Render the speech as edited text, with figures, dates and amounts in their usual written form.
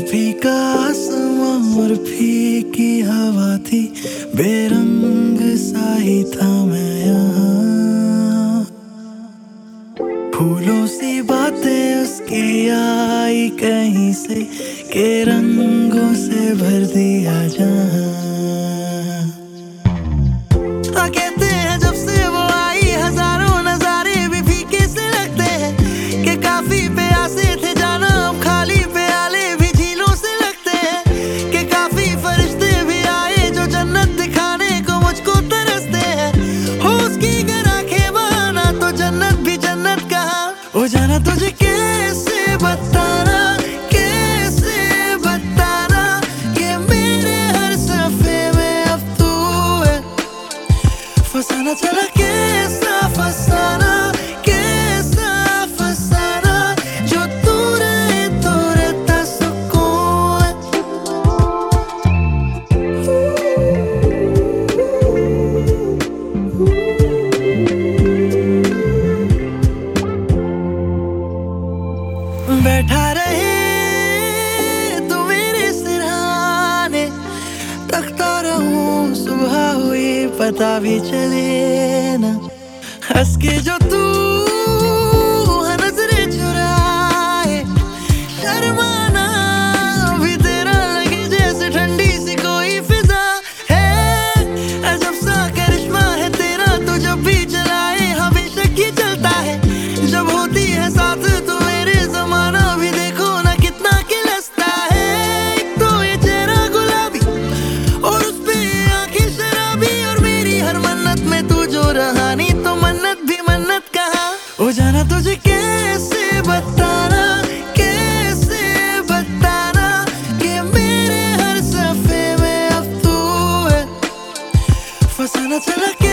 फीका आसमां और फीकी हवा थी, बेरंग सा ही था मैं यहाँ। फूलों सी बातें उसकी आई कहीं से, के रंगों से भर दिया जहाँ। कहते हैं जब से वो आई हजारों नजारे भी फीके से लगते हैं, कि काफी प्यासे थे जाना हम खाली प्याले भी झीलों से लगते हैं, कि काफी फरिश्ते भी आए जो जन्नत दिखाने को मुझको तरसते हैं। हो उसकी गर आंखें बहाना तो जन्नत भी जन्नत कहाँ। हो जाना तुझे कैसे बताना, कैसे बताना, कि मेरे हर सफे में अब तू है। फसाना चला कैसा फसाना, कैसा फसाना, जो तू रहे तो रहता सुकून है। बैठा रहे तू मेरे सिरहाने, तकता रहूं सुबह हुई पता भी चले ना। हंस के जो तू नजरें चुराए, शर्माना भी तेरा लगे जैसे ठंडी सी कोई फिजा है। अजब सा करिश्मा है तेरा, तो जब भी चलाए हमेशा ही चलता है। जब होती है साथ तो मेरे जमाना भी देखो ना कितना खिलस्ता है। एक तो ये चेहरा गुलाबी और उस पे आंखें शराबी, और मेरी हर मन्नत में तू जो रहा नहीं तो मन्नत भी मन्नत कहाँ। हो जाना तुझे कैसे बताना, कैसे बताना, कि मेरे हर सफे में अब तू है। फसाना चला